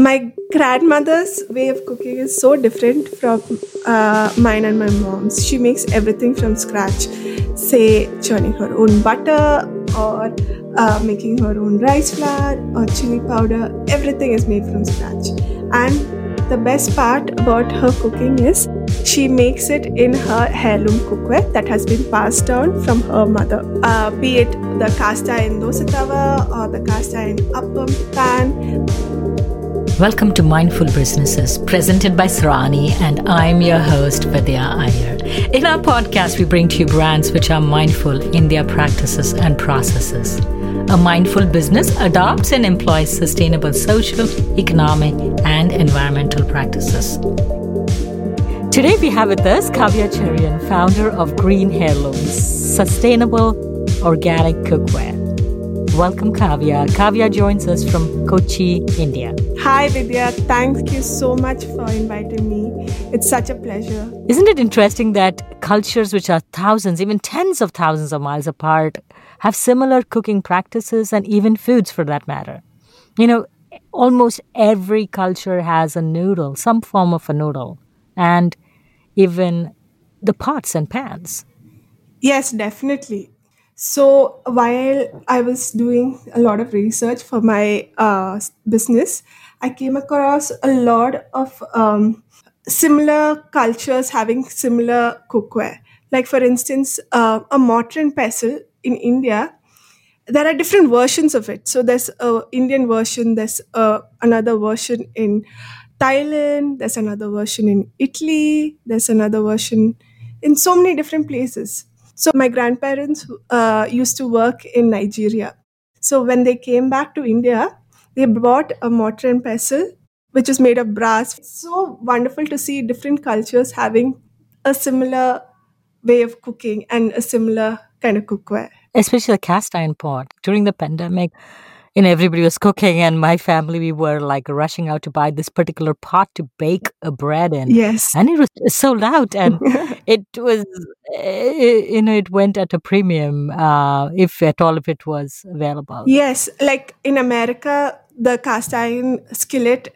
My grandmother's way of cooking is so different from mine and my mom's. She makes everything from scratch, say churning her own butter or making her own rice flour or chili powder. Everything is made from scratch. And the best part about her cooking is she makes it in her heirloom cookware that has been passed down from her mother. Be it the cast iron dosa tawa or the cast iron appam pan. Welcome to Mindful Businesses, presented by Srani, and I'm your host, Vidya Iyer. In our podcast, we bring to you brands which are mindful in their practices and processes. A mindful business adopts and employs sustainable social, economic, and environmental practices. Today, we have with us Kavya Cherian, founder of Green Heirlooms, sustainable organic cookware. Welcome, Kavya. Kavya joins us from Kochi, India. Hi, Vidya. Thank you so much for inviting me. It's such a pleasure. Isn't it interesting that cultures which are thousands, even tens of thousands of miles apart, have similar cooking practices and even foods for that matter? You know, almost every culture has a noodle, some form of a noodle, and even the pots and pans. Yes, definitely. So while I was doing a lot of research for my business, I came across a lot of similar cultures having similar cookware. Like for instance, a mortar and pestle in India, there are different versions of it. So there's a Indian version, there's another version in Thailand, there's another version in Italy, there's another version in so many different places. So my grandparents used to work in Nigeria. So when they came back to India, they brought a mortar and pestle, which is made of brass. It's so wonderful to see different cultures having a similar way of cooking and a similar kind of cookware. Especially the cast iron pot. During the pandemic, everybody was cooking, and my family, we were like rushing out to buy this particular pot to bake a bread in. Yes. And it was sold out, and it was, it went at a premium, if at all, if it was available. Yes, like in America, the cast iron skillet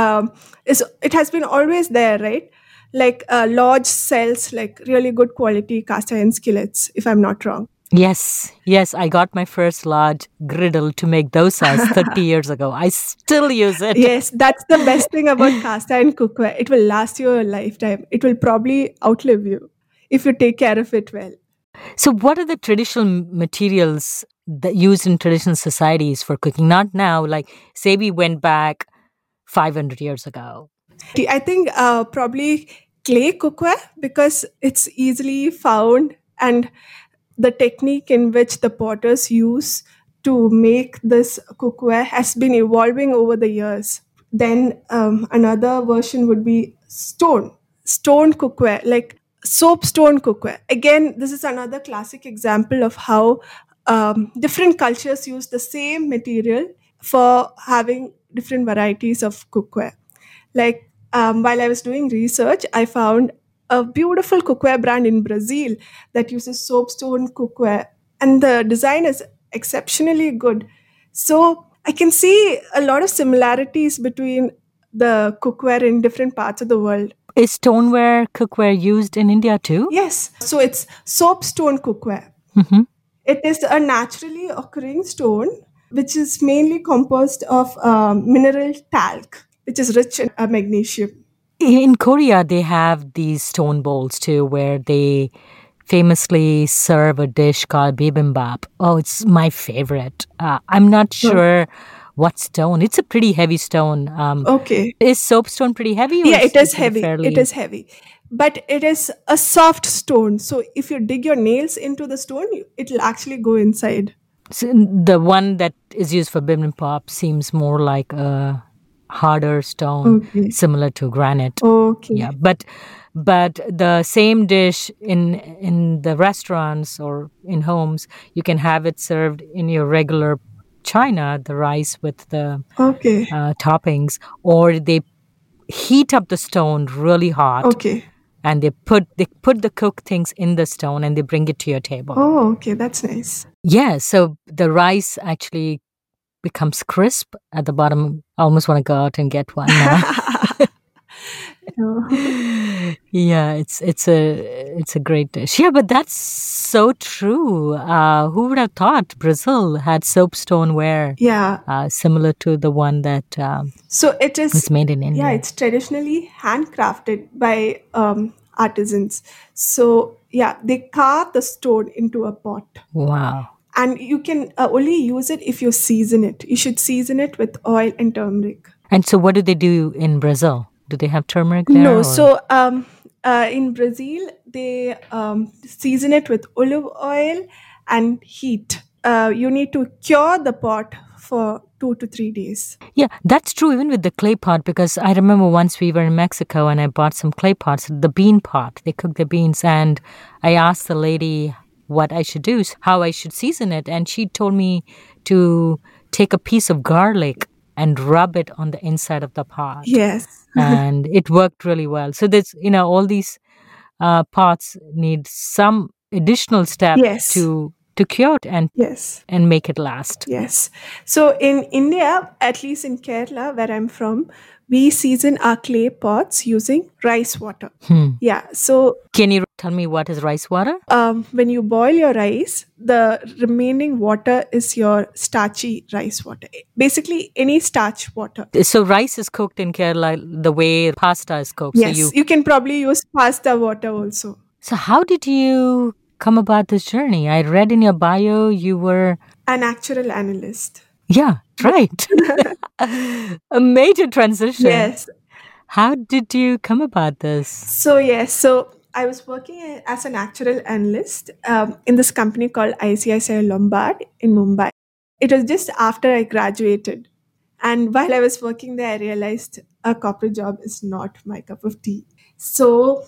is it has been always there, right? Like Lodge sells like really good quality cast iron skillets, if I'm not wrong. Yes, I got my first large griddle to make dosas 30 years ago. I still use it. Yes, that's the best thing about cast iron cookware. It will last you a lifetime. It will probably outlive you if you take care of it well. So, what are the traditional materials that used in traditional societies for cooking? Not now, like say we went back 500 years ago. I think probably clay cookware because it's easily found, and the technique in which the potters use to make this cookware has been evolving over the years. Then another version would be stone cookware, like soapstone cookware. Again, this is another classic example of how different cultures use the same material for having different varieties of cookware. Like while I was doing research, I found a beautiful cookware brand in Brazil that uses soapstone cookware, and the design is exceptionally good. So I can see a lot of similarities between the cookware in different parts of the world. Is stoneware cookware used in India too? Yes, so it's soapstone cookware. Mhm. It is a naturally occurring stone which is mainly composed of mineral talc, which is rich in magnesium. In Korea, they have these stone bowls too, where they famously serve a dish called bibimbap. Oh, it's my favorite. I'm not sure what stone. It's a pretty heavy stone. Okay. Is soapstone pretty heavy? Or Yeah, it is it heavy. fairly... It is heavy. But it is a soft stone. So if you dig your nails into the stone, it'll actually go inside. So the one that is used for bibimbap seems more like a harder stone, Okay. similar to granite. Okay. Yeah, but the same dish in the restaurants or in homes, you can have it served in your regular china, the rice with the Okay. toppings, or they heat up the stone really hot, Okay. and they put the cooked things in the stone and they bring it to your table. Oh, okay. That's nice. Yeah, so the rice actually becomes crisp at the bottom. I almost want to go out and get one now. No. Yeah, it's a great dish. Yeah, but that's so true. Who would have thought Brazil had soapstoneware Yeah. similar to the one that So it is, is made in yeah, India? it's traditionally handcrafted by artisans. So, yeah, they carve the stone into a pot. Wow. And you can only use it if you season it. You should season it with oil and turmeric. And so, what do they do in Brazil? Do they have turmeric No, there, or? so in Brazil, they season it with olive oil and heat. You need to cure the pot for 2 to 3 days. Yeah, that's true even with the clay pot because I remember once we were in Mexico and I bought some clay pots, the bean pot. They cook the beans, and I asked the lady what I should do, how I should season it, and she told me to take a piece of garlic and rub it on the inside of the pot, Yes. and it worked really well. So there's all these pots need some additional step Yes. to cure it Yes. and make it last. Yes. So in India, at least in Kerala, where I'm from, we season our clay pots using rice water. Hmm. Yeah. So Can you tell me what is rice water? when you boil your rice, the remaining water is your starchy rice water. Basically, any starch water. So rice is cooked in Kerala the way pasta is cooked. Yes. You can probably use pasta water also. So how did you come about this journey? I read in your bio you were An actual analyst. yeah, right. A major transition. Yes. How did you come about this? So yes, so I was working as an actuarial analyst in this company called ICICI Lombard in Mumbai. It was just after I graduated, and while I was working there, I realized a corporate job is not my cup of tea. So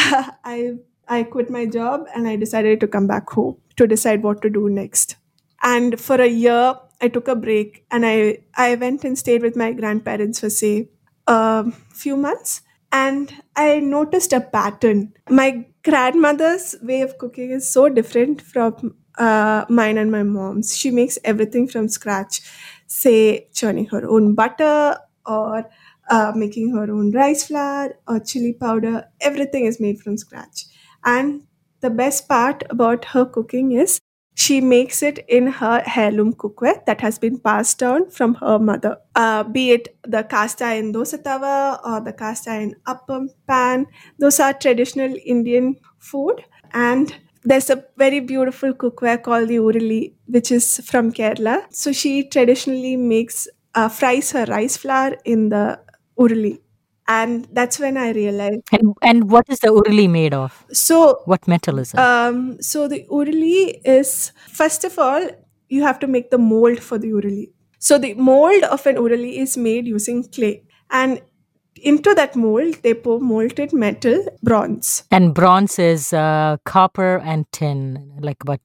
I quit my job and I decided to come back home to decide what to do next. And for a year, I took a break and I went and stayed with my grandparents for, say, a few months. And I noticed a pattern. My grandmother's way of cooking is so different from mine and my mom's. She makes everything from scratch, say, churning her own butter or making her own rice flour or chili powder. Everything is made from scratch. And the best part about her cooking is she makes it in her heirloom cookware that has been passed down from her mother. Be it the cast iron dosa tawa or the cast iron appam pan, those are traditional Indian food. And there's a very beautiful cookware called the Urili, which is from Kerala. So she traditionally fries her rice flour in the Urili. And that's when I realized. And what is the urli made of? So What metal is it? so the urili is, first of all, you have to make the mold for the urili. So the mold of an urili is made using clay, and into that mold they pour molten metal, bronze. And bronze is copper and tin, like about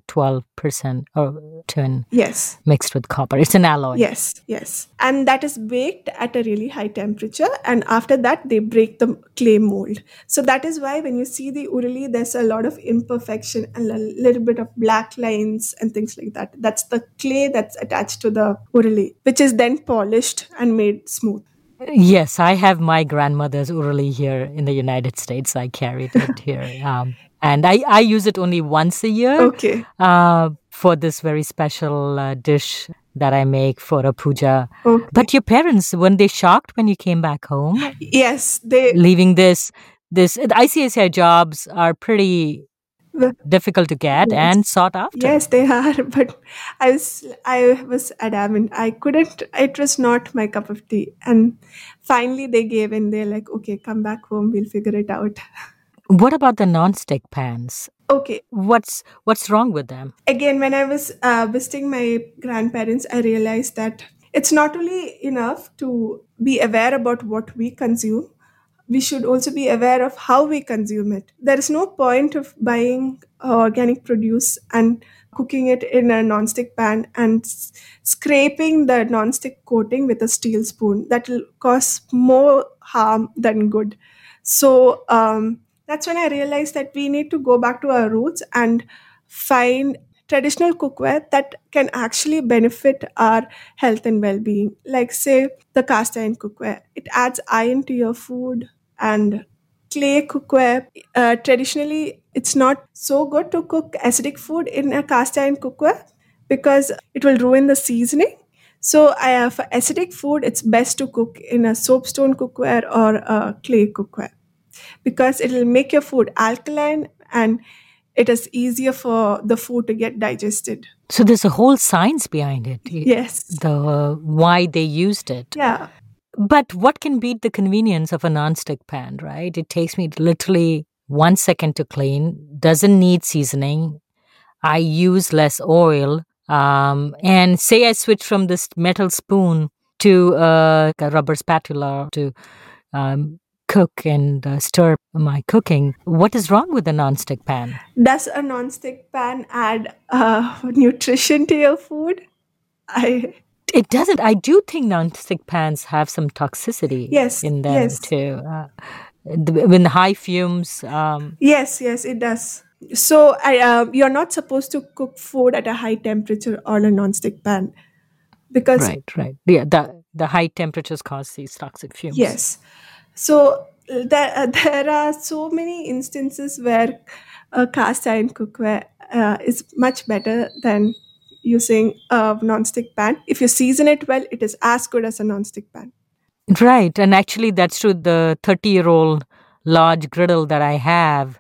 10-12% or tin Yes. mixed with copper. It's an alloy. Yes, yes. And that is baked at a really high temperature. And after that, they break the clay mold. So that is why when you see the urili, there's a lot of imperfection and a little bit of black lines and things like that. That's the clay that's attached to the urili, which is then polished and made smooth. Yes, I have my grandmother's urali here in the United States. I carried it here. And I use it only once a year Okay. for this very special dish that I make for a puja. Okay. But your parents, weren't they shocked when you came back home? Yes, they. Leaving this ICICI jobs are pretty difficult to get and Yes. sought after. Yes, they are. But I was adamant. I couldn't. It was not my cup of tea. And finally, they gave in. They're like, "Okay, come back home. We'll figure it out." What about the non-stick pans? Okay. What's wrong with them? Again, when I was visiting my grandparents, I realized that it's not only enough to be aware about what we consume, we should also be aware of how we consume it. There is no point of buying organic produce and cooking it in a non-stick pan and scraping the non-stick coating with a steel spoon. That will cause more harm than good. So that's when I realized that we need to go back to our roots and find traditional cookware that can actually benefit our health and well-being. Like, say, the cast iron cookware, it adds iron to your food. And clay cookware, traditionally it's not so good to cook acidic food in a cast iron cookware because it will ruin the seasoning. So for acidic food, it's best to cook in a soapstone cookware or a clay cookware because it will make your food alkaline, and it is easier for the food to get digested. So there's a whole science behind it, Yes. the why they used it. Yeah. But what can beat the convenience of a non-stick pan, right? It takes me literally 1 second to clean, doesn't need seasoning. I use less oil. And say I switch from this metal spoon to a rubber spatula to um, cook and stir my cooking. What is wrong with the non-stick pan? Does a non-stick pan add nutrition to your food? I It doesn't. I do think non-stick pans have some toxicity Yes, in them yes, too. When high fumes. yes, it does. So you're not supposed to cook food at a high temperature on a non-stick pan because Right, right. Yeah, the high temperatures cause these toxic fumes. yes. So there are so many instances where a cast iron cookware is much better than using a non-stick pan. If you season it well, it is as good as a non-stick pan. Right, and actually that's true. The 30-year-old large griddle that I have,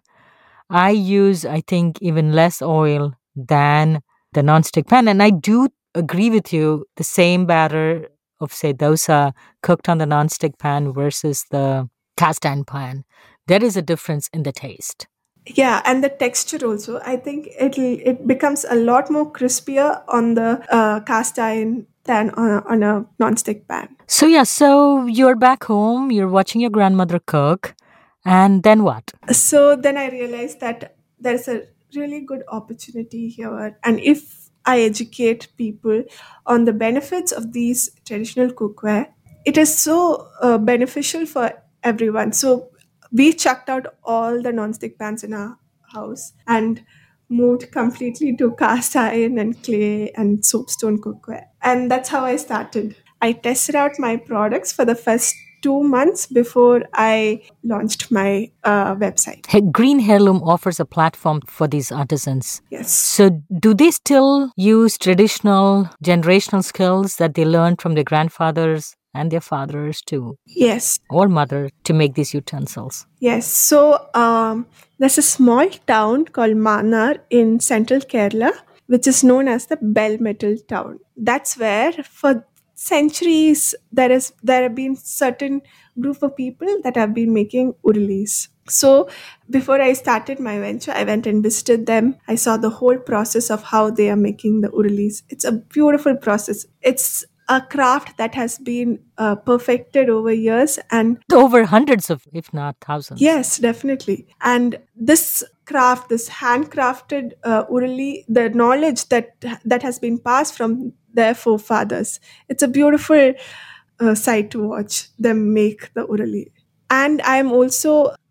I use, I think, even less oil than the non-stick pan. And I do agree with you, the same batter of, say, dosa cooked on the non-stick pan versus the cast iron pan, there is a difference in the taste. Yeah, and the texture also. I think it becomes a lot more crispier on the cast iron than on a non-stick pan. So, yeah, so you're back home, you're watching your grandmother cook, and then what? So then I realized that there's a really good opportunity here, and if I educate people on the benefits of these traditional cookware, it is so beneficial for everyone. So we chucked out all the non-stick pans in our house and moved completely to cast iron and clay and soapstone cookware. And that's how I started. I tested out my products for the first 2 months before I launched my website. Green Heirloom offers a platform for these artisans. Yes. So, do they still use traditional generational skills that they learned from their grandfathers and their fathers too, Yes. or mother, to make these utensils? Yes. So there's a small town called Manar in central Kerala, which is known as the Bell Metal town. That's where, for centuries, there have been certain group of people that have been making urlis. So before I started my venture, I went and visited them. I saw the whole process of how they are making the urlis. It's a beautiful process. It's a craft that has been perfected over years, and Over hundreds of, if not thousands. yes, definitely. And this craft, this handcrafted urali, the knowledge that has been passed from their forefathers, it's a beautiful sight to watch them make the urali. And I am also